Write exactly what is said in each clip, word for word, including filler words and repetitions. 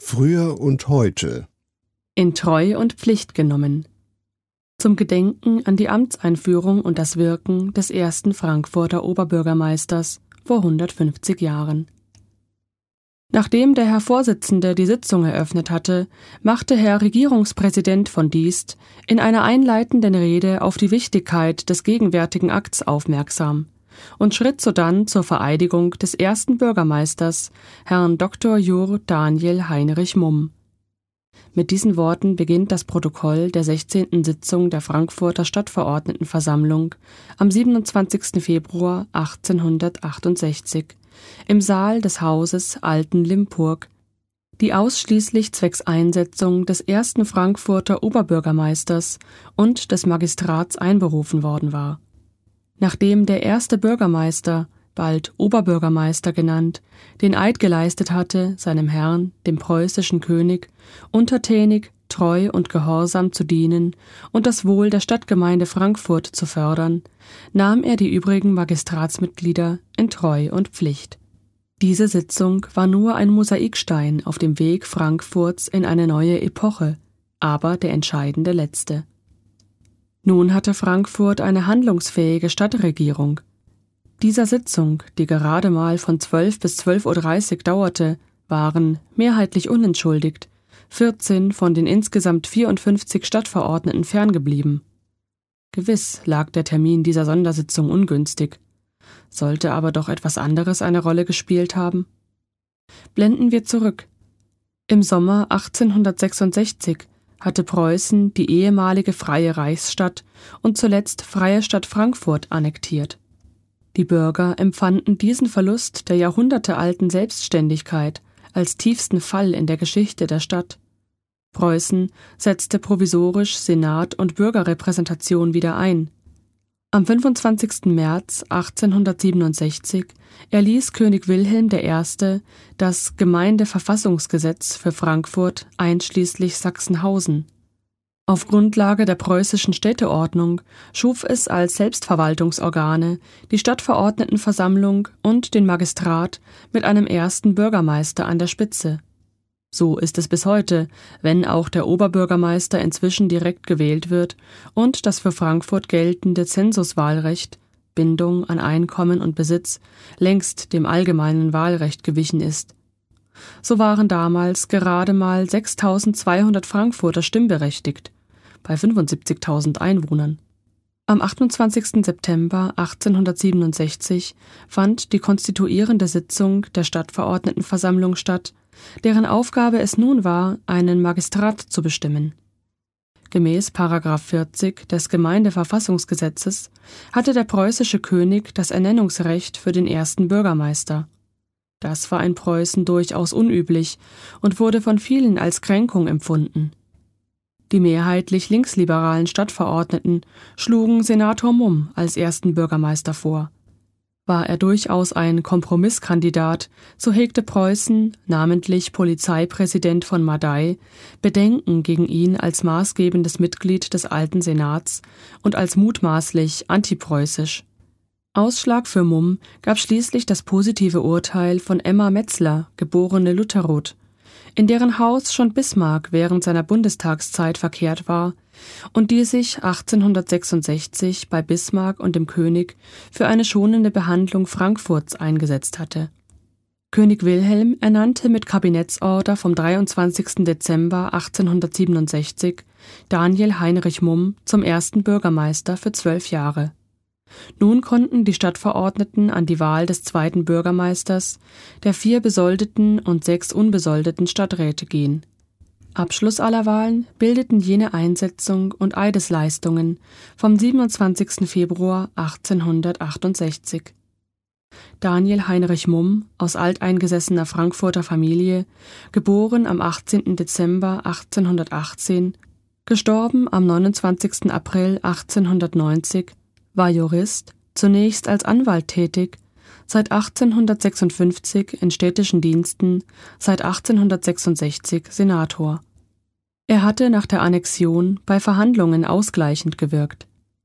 Früher und heute. In Treu und Pflicht genommen. Zum Gedenken an die Amtseinführung und das Wirken des ersten Frankfurter Oberbürgermeisters vor hundertfünfzig Jahren. Nachdem der Herr Vorsitzende die Sitzung eröffnet hatte, machte Herr Regierungspräsident von Diest in einer einleitenden Rede auf die Wichtigkeit des gegenwärtigen Akts aufmerksam und schritt sodann zur Vereidigung des ersten Bürgermeisters, Herrn Doktor Jur. Daniel Heinrich Mumm. Mit diesen Worten beginnt das Protokoll der sechzehnten Sitzung der Frankfurter Stadtverordnetenversammlung am siebenundzwanzigsten Februar achtzehnhundertachtundsechzig im Saal des Hauses Alten Limpurg, die ausschließlich zwecks Einsetzung des ersten Frankfurter Oberbürgermeisters und des Magistrats einberufen worden war. Nachdem der erste Bürgermeister, bald Oberbürgermeister genannt, den Eid geleistet hatte, seinem Herrn, dem preußischen König, untertänig, treu und gehorsam zu dienen und das Wohl der Stadtgemeinde Frankfurt zu fördern, nahm er die übrigen Magistratsmitglieder in Treu und Pflicht. Diese Sitzung war nur ein Mosaikstein auf dem Weg Frankfurts in eine neue Epoche, aber der entscheidende letzte. Nun hatte Frankfurt eine handlungsfähige Stadtregierung. Dieser Sitzung, die gerade mal von zwölf bis zwölf Uhr dreißig dauerte, waren, mehrheitlich unentschuldigt, vierzehn von den insgesamt vierundfünfzig Stadtverordneten ferngeblieben. Gewiss lag der Termin dieser Sondersitzung ungünstig, sollte aber doch etwas anderes eine Rolle gespielt haben. Blenden wir zurück. Im Sommer achtzehnhundertsechsundsechzig hatte Preußen die ehemalige Freie Reichsstadt und zuletzt Freie Stadt Frankfurt annektiert. Die Bürger empfanden diesen Verlust der jahrhundertealten Selbstständigkeit als tiefsten Fall in der Geschichte der Stadt. Preußen setzte provisorisch Senat und Bürgerrepräsentation wieder ein. Am fünfundzwanzigsten März achtzehnhundertsiebenundsechzig erließ König Wilhelm der Erste das Gemeindeverfassungsgesetz für Frankfurt einschließlich Sachsenhausen. Auf Grundlage der preußischen Städteordnung schuf es als Selbstverwaltungsorgane die Stadtverordnetenversammlung und den Magistrat mit einem ersten Bürgermeister an der Spitze. So ist es bis heute, wenn auch der Oberbürgermeister inzwischen direkt gewählt wird und das für Frankfurt geltende Zensuswahlrecht, Bindung an Einkommen und Besitz, längst dem allgemeinen Wahlrecht gewichen ist. So waren damals gerade mal sechstausendzweihundert Frankfurter stimmberechtigt, bei fünfundsiebzigtausend Einwohnern. Am achtundzwanzigsten September achtzehnhundertsiebenundsechzig fand die konstituierende Sitzung der Stadtverordnetenversammlung statt, deren Aufgabe es nun war, einen Magistrat zu bestimmen. Gemäß Paragraph vierzig des Gemeindeverfassungsgesetzes hatte der preußische König das Ernennungsrecht für den ersten Bürgermeister. Das war in Preußen durchaus unüblich und wurde von vielen als Kränkung empfunden. Die mehrheitlich linksliberalen Stadtverordneten schlugen Senator Mumm als ersten Bürgermeister vor. War er durchaus ein Kompromisskandidat, so hegte Preußen, namentlich Polizeipräsident von Madai, Bedenken gegen ihn als maßgebendes Mitglied des alten Senats und als mutmaßlich antipreußisch. Ausschlag für Mumm gab schließlich das positive Urteil von Emma Metzler, geborene Lutherroth, in deren Haus schon Bismarck während seiner Bundestagszeit verkehrt war und die sich achtzehnhundertsechsundsechzig bei Bismarck und dem König für eine schonende Behandlung Frankfurts eingesetzt hatte. König Wilhelm ernannte mit Kabinettsorder vom dreiundzwanzigsten Dezember achtzehnhundertsiebenundsechzig Daniel Heinrich Mumm zum ersten Bürgermeister für zwölf Jahre. Nun konnten die Stadtverordneten an die Wahl des zweiten Bürgermeisters, der vier besoldeten und sechs unbesoldeten Stadträte gehen. Abschluss aller Wahlen bildeten jene Einsetzung und Eidesleistungen vom siebenundzwanzigsten Februar achtzehnhundertachtundsechzig. Daniel Heinrich Mumm, aus alteingesessener Frankfurter Familie, geboren am achtzehnten Dezember achtzehnhundertachtzehn, gestorben am neunundzwanzigsten April achtzehnhundertneunzig, war Jurist, zunächst als Anwalt tätig, seit achtzehnhundertsechsundfünfzig in städtischen Diensten, seit achtzehnhundertsechsundsechzig Senator. Er hatte nach der Annexion bei Verhandlungen ausgleichend gewirkt.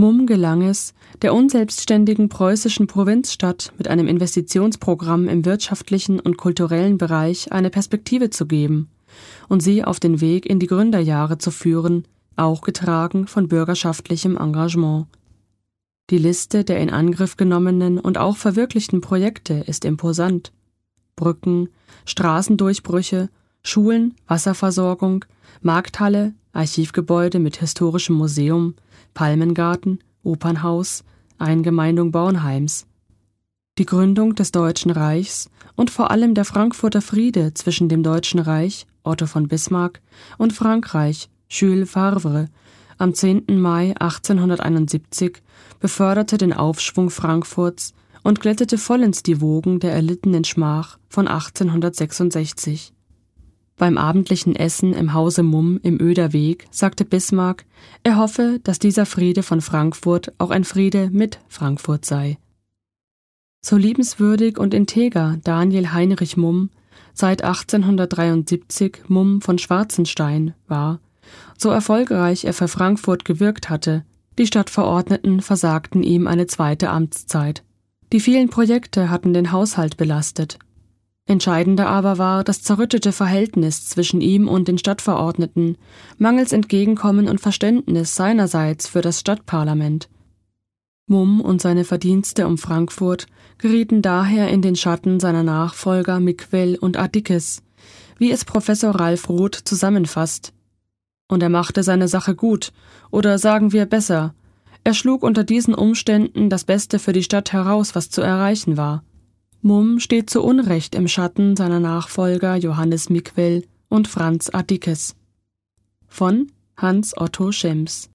Mumm gelang es, der unselbstständigen preußischen Provinzstadt mit einem Investitionsprogramm im wirtschaftlichen und kulturellen Bereich eine Perspektive zu geben und sie auf den Weg in die Gründerjahre zu führen, auch getragen von bürgerschaftlichem Engagement. Die Liste der in Angriff genommenen und auch verwirklichten Projekte ist imposant. Brücken, Straßendurchbrüche, Schulen, Wasserversorgung, Markthalle, Archivgebäude mit historischem Museum, Palmengarten, Opernhaus, Eingemeindung Bornheims. Die Gründung des Deutschen Reichs und vor allem der Frankfurter Friede zwischen dem Deutschen Reich, Otto von Bismarck, und Frankreich, Jules Favre, am zehnten Mai achtzehnhunderteinundsiebzig beförderte den Aufschwung Frankfurts und glättete vollends die Wogen der erlittenen Schmach von achtzehnhundertsechsundsechzig. Beim abendlichen Essen im Hause Mumm im Oeder Weg sagte Bismarck, er hoffe, dass dieser Friede von Frankfurt auch ein Friede mit Frankfurt sei. So liebenswürdig und integer Daniel Heinrich Mumm, seit achtzehnhundertdreiundsiebzig Mumm von Schwarzenstein, war, so erfolgreich er für Frankfurt gewirkt hatte, die Stadtverordneten versagten ihm eine zweite Amtszeit. Die vielen Projekte hatten den Haushalt belastet. Entscheidender aber war das zerrüttete Verhältnis zwischen ihm und den Stadtverordneten, mangels Entgegenkommen und Verständnis seinerseits für das Stadtparlament. Mumm und seine Verdienste um Frankfurt gerieten daher in den Schatten seiner Nachfolger Mickwell und Adickes, wie es Professor Ralf Roth zusammenfasst. Und er machte seine Sache gut, oder sagen wir besser, er schlug unter diesen Umständen das Beste für die Stadt heraus, was zu erreichen war. Mumm steht zu Unrecht im Schatten seiner Nachfolger Johannes Mickwell und Franz Adickes. Von Hans Otto Schems.